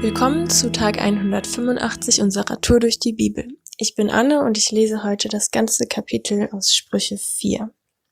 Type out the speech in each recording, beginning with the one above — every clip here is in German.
Willkommen zu Tag 185 unserer Tour durch die Bibel. Ich bin Anne und ich lese heute das ganze Kapitel aus Sprüche 4.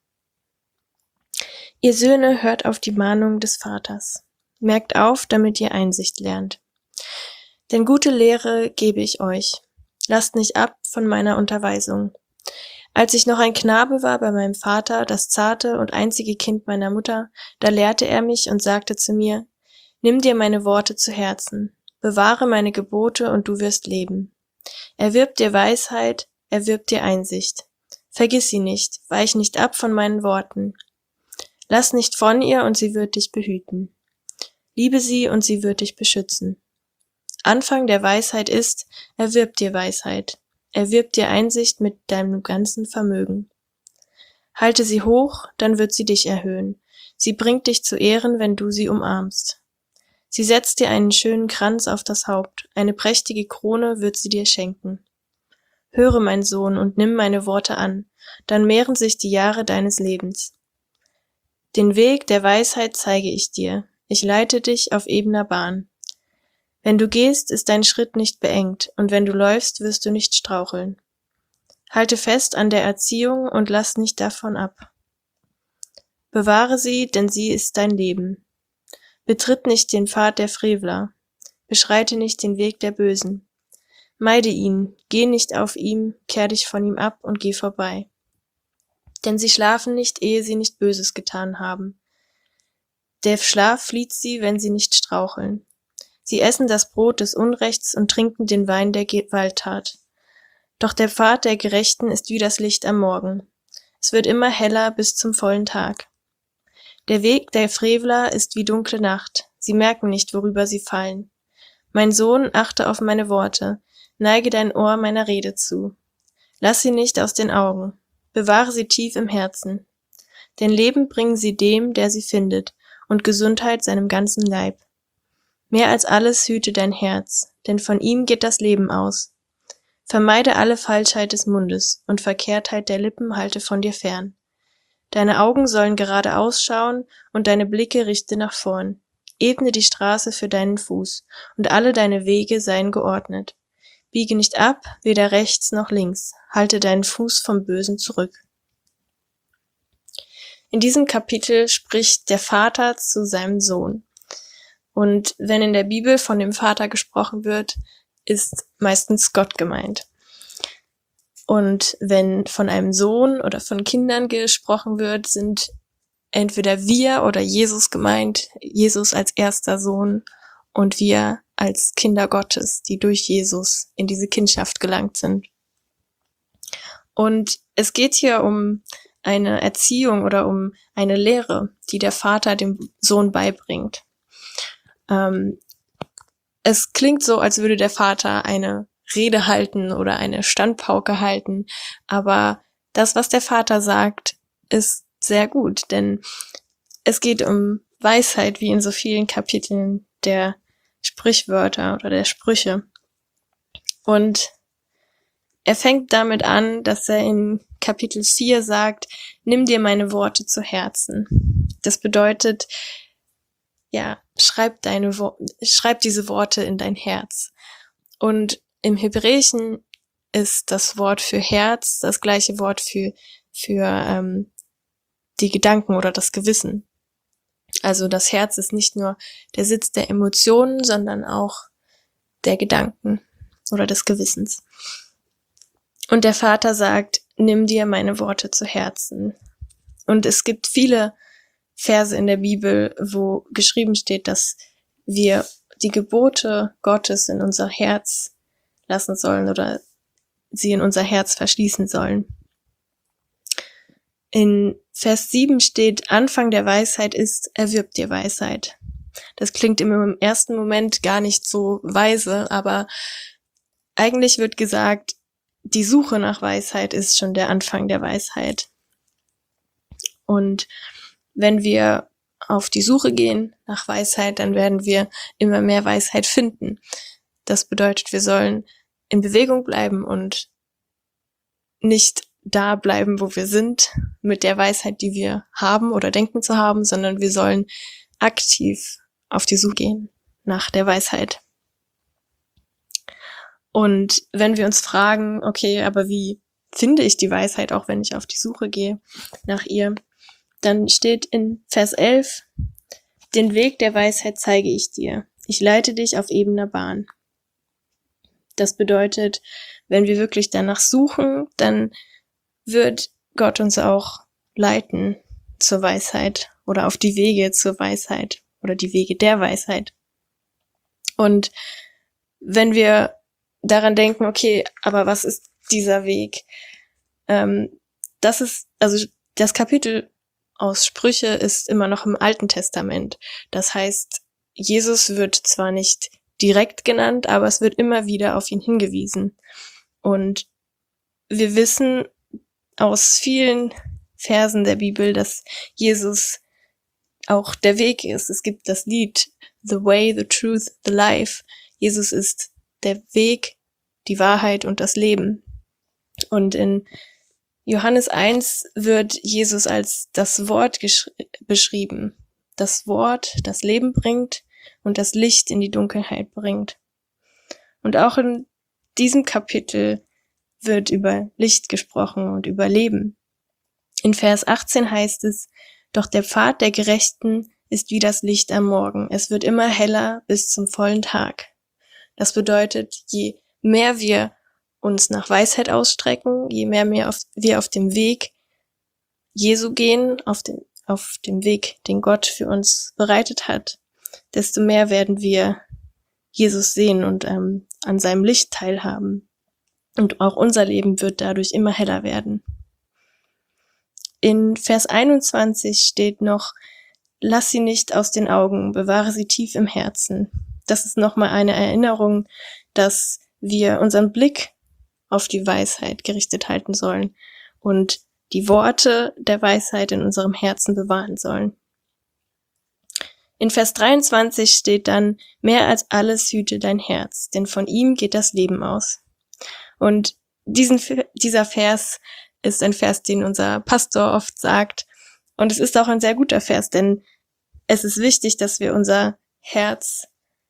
Ihr Söhne, hört auf die Mahnung des Vaters. Merkt auf, damit ihr Einsicht lernt. Denn gute Lehre gebe ich euch. Lasst nicht ab von meiner Unterweisung. Als ich noch ein Knabe war bei meinem Vater, das zarte und einzige Kind meiner Mutter, da lehrte er mich und sagte zu mir: Nimm dir meine Worte zu Herzen. Bewahre meine Gebote und du wirst leben. Erwirb dir Weisheit, erwirb dir Einsicht. Vergiss sie nicht, weich nicht ab von meinen Worten. Lass nicht von ihr und sie wird dich behüten. Liebe sie und sie wird dich beschützen. Anfang der Weisheit ist, erwirb dir Weisheit. Erwirb dir Einsicht mit deinem ganzen Vermögen. Halte sie hoch, dann wird sie dich erhöhen. Sie bringt dich zu Ehren, wenn du sie umarmst. Sie setzt dir einen schönen Kranz auf das Haupt, eine prächtige Krone wird sie dir schenken. Höre, mein Sohn, und nimm meine Worte an, dann mehren sich die Jahre deines Lebens. Den Weg der Weisheit zeige ich dir, ich leite dich auf ebener Bahn. Wenn du gehst, ist dein Schritt nicht beengt, und wenn du läufst, wirst du nicht straucheln. Halte fest an der Erziehung und lass nicht davon ab. Bewahre sie, denn sie ist dein Leben. Betritt nicht den Pfad der Frevler, beschreite nicht den Weg der Bösen. Meide ihn, geh nicht auf ihm, kehr dich von ihm ab und geh vorbei. Denn sie schlafen nicht, ehe sie nicht Böses getan haben. Der Schlaf flieht sie, wenn sie nicht straucheln. Sie essen das Brot des Unrechts und trinken den Wein der Gewalttat. Doch der Pfad der Gerechten ist wie das Licht am Morgen. Es wird immer heller bis zum vollen Tag. Der Weg der Frevler ist wie dunkle Nacht. Sie merken nicht, worüber sie fallen. Mein Sohn, achte auf meine Worte. Neige dein Ohr meiner Rede zu. Lass sie nicht aus den Augen. Bewahre sie tief im Herzen. Denn Leben bringen sie dem, der sie findet, und Gesundheit seinem ganzen Leib. Mehr als alles hüte dein Herz, denn von ihm geht das Leben aus. Vermeide alle Falschheit des Mundes, und Verkehrtheit der Lippen halte von dir fern. Deine Augen sollen geradeaus schauen und deine Blicke richte nach vorn. Ebne die Straße für deinen Fuß und alle deine Wege seien geordnet. Biege nicht ab, weder rechts noch links. Halte deinen Fuß vom Bösen zurück. In diesem Kapitel spricht der Vater zu seinem Sohn. Und wenn in der Bibel von dem Vater gesprochen wird, ist meistens Gott gemeint. Und wenn von einem Sohn oder von Kindern gesprochen wird, sind entweder wir oder Jesus gemeint, Jesus als erster Sohn und wir als Kinder Gottes, die durch Jesus in diese Kindschaft gelangt sind. Und es geht hier um eine Erziehung oder um eine Lehre, die der Vater dem Sohn beibringt. Es klingt so, als würde der Vater eine Rede halten oder eine Standpauke halten, aber das, was der Vater sagt, ist sehr gut, denn es geht um Weisheit, wie in so vielen Kapiteln der Sprichwörter oder der Sprüche. Und er fängt damit an, dass er in Kapitel 4 sagt, nimm dir meine Worte zu Herzen. Das bedeutet, ja, schreib diese Worte in dein Herz. Und im Hebräischen ist das Wort für Herz das gleiche Wort für die Gedanken oder das Gewissen. Also das Herz ist nicht nur der Sitz der Emotionen, sondern auch der Gedanken oder des Gewissens. Und der Vater sagt, nimm dir meine Worte zu Herzen. Und es gibt viele Verse in der Bibel, wo geschrieben steht, dass wir die Gebote Gottes in unser Herz lassen sollen oder sie in unser Herz verschließen sollen. In Vers 7 steht, Anfang der Weisheit ist, erwirb dir Weisheit. Das klingt im ersten Moment gar nicht so weise, aber eigentlich wird gesagt, die Suche nach Weisheit ist schon der Anfang der Weisheit. Und wenn wir auf die Suche gehen nach Weisheit, dann werden wir immer mehr Weisheit finden. Das bedeutet, wir sollen in Bewegung bleiben und nicht da bleiben, wo wir sind, mit der Weisheit, die wir haben oder denken zu haben, sondern wir sollen aktiv auf die Suche gehen nach der Weisheit. Und wenn wir uns fragen, okay, aber wie finde ich die Weisheit, auch wenn ich auf die Suche gehe nach ihr, dann steht in Vers 11, den Weg der Weisheit zeige ich dir. Ich leite dich auf ebener Bahn. Das bedeutet, wenn wir wirklich danach suchen, dann wird Gott uns auch leiten zur Weisheit oder auf die Wege zur Weisheit oder die Wege der Weisheit. Und wenn wir daran denken, okay, aber was ist dieser Weg? Das Kapitel aus Sprüche ist immer noch im Alten Testament. Das heißt, Jesus wird zwar nicht direkt genannt, aber es wird immer wieder auf ihn hingewiesen. Und wir wissen aus vielen Versen der Bibel, dass Jesus auch der Weg ist. Es gibt das Lied The Way, the Truth, the Life. Jesus ist der Weg, die Wahrheit und das Leben. Und in Johannes 1 wird Jesus als das Wort beschrieben. Das Wort, das Leben bringt und das Licht in die Dunkelheit bringt. Und auch in diesem Kapitel wird über Licht gesprochen und über Leben. In Vers 18 heißt es, doch der Pfad der Gerechten ist wie das Licht am Morgen. Es wird immer heller bis zum vollen Tag. Das bedeutet, je mehr wir uns nach Weisheit ausstrecken, je mehr wir auf dem Weg Jesu gehen, auf dem Weg, den Gott für uns bereitet hat, desto mehr werden wir Jesus sehen und an seinem Licht teilhaben. Und auch unser Leben wird dadurch immer heller werden. In Vers 21 steht noch, lass sie nicht aus den Augen, bewahre sie tief im Herzen. Das ist nochmal eine Erinnerung, dass wir unseren Blick auf die Weisheit gerichtet halten sollen und die Worte der Weisheit in unserem Herzen bewahren sollen. In Vers 23 steht dann, mehr als alles hüte dein Herz, denn von ihm geht das Leben aus. Und dieser Vers ist ein Vers, den unser Pastor oft sagt. Und es ist auch ein sehr guter Vers, denn es ist wichtig, dass wir unser Herz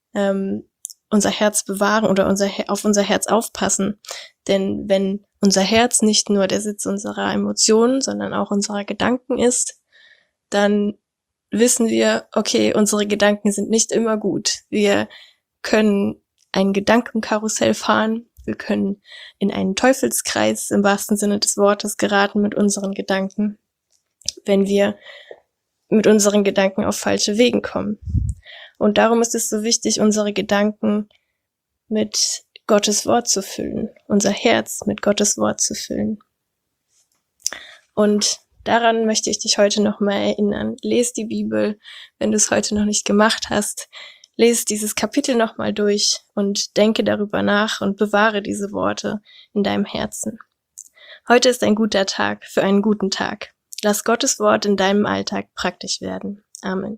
bewahren oder auf unser Herz aufpassen. Denn wenn unser Herz nicht nur der Sitz unserer Emotionen, sondern auch unserer Gedanken ist, dann wissen wir, okay, unsere Gedanken sind nicht immer gut. Wir können ein Gedankenkarussell fahren, wir können in einen Teufelskreis im wahrsten Sinne des Wortes geraten mit unseren Gedanken, wenn wir mit unseren Gedanken auf falsche Wegen kommen. Und darum ist es so wichtig, unsere Gedanken mit Gottes Wort zu füllen, unser Herz mit Gottes Wort zu füllen. Und daran möchte ich dich heute nochmal erinnern. Lies die Bibel, wenn du es heute noch nicht gemacht hast. Lies dieses Kapitel nochmal durch und denke darüber nach und bewahre diese Worte in deinem Herzen. Heute ist ein guter Tag für einen guten Tag. Lass Gottes Wort in deinem Alltag praktisch werden. Amen.